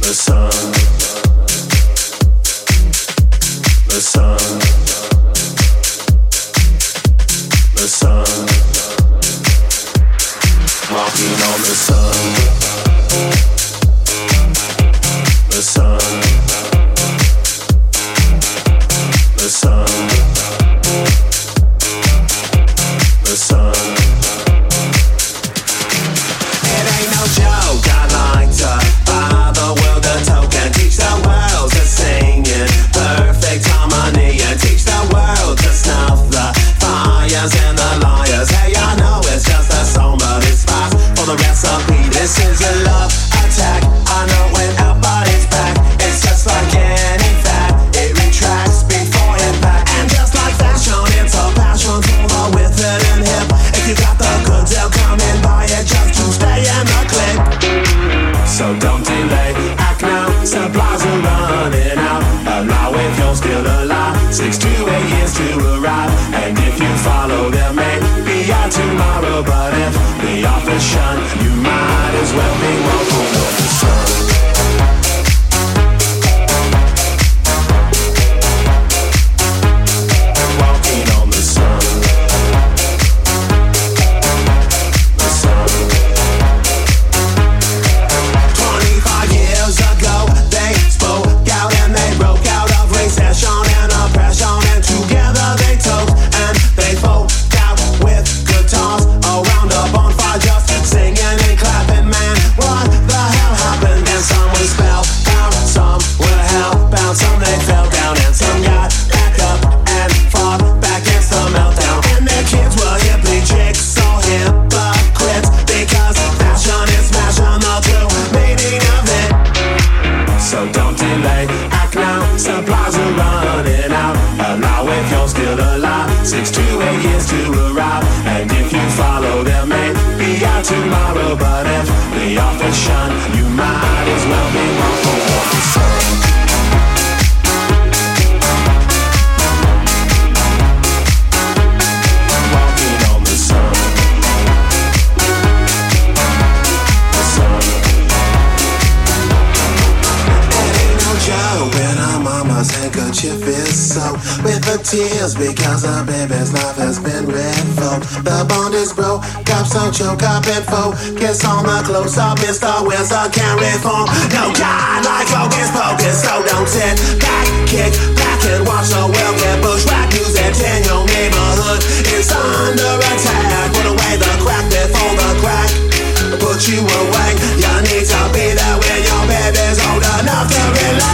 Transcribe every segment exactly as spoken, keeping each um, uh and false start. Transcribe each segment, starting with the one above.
Tears because the baby's life has been revoked. The bond is broke, cops don't choke up and focus on the close up. Mister Wilson can't reform. No God like Hocus Pocus, so don't sit back, kick back and watch the world get bushwhacked. Music in your neighborhood is under attack. Put away the crack before the crack put you away. You need to be there when your baby's old enough to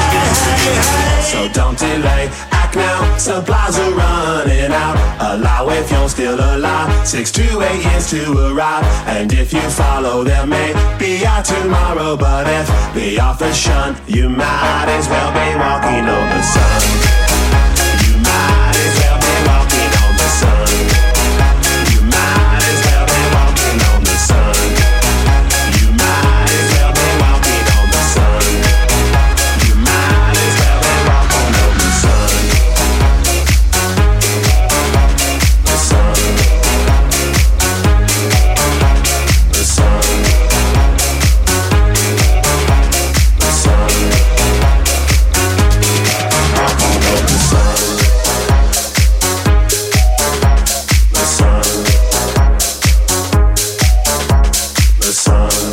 relate. So don't delay. Now, supplies are running out. Allow if you're still alive. Six to eight years to arrive. And if you follow, there may be a tomorrow. But if the author's shunned, you might as well be walking on the sun. You might as well be walking on the sun. You might as well be walking on the sun. You might as well be walking on the sun. You might as well be walking on the sun. sun.